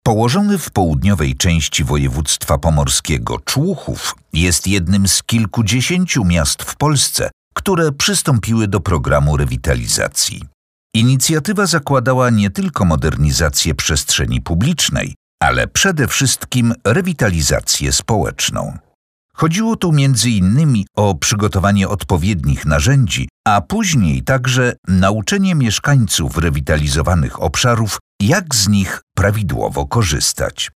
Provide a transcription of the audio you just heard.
Położony w południowej części województwa pomorskiego Człuchów jest jednym z kilkudziesięciu miast w Polsce, które przystąpiły do programu rewitalizacji. Inicjatywa zakładała nie tylko modernizację przestrzeni publicznej, ale przede wszystkim rewitalizację społeczną. Chodziło tu m.in. o przygotowanie odpowiednich narzędzi, a później także nauczenie mieszkańców rewitalizowanych obszarów, jak z nich prawidłowo korzystać.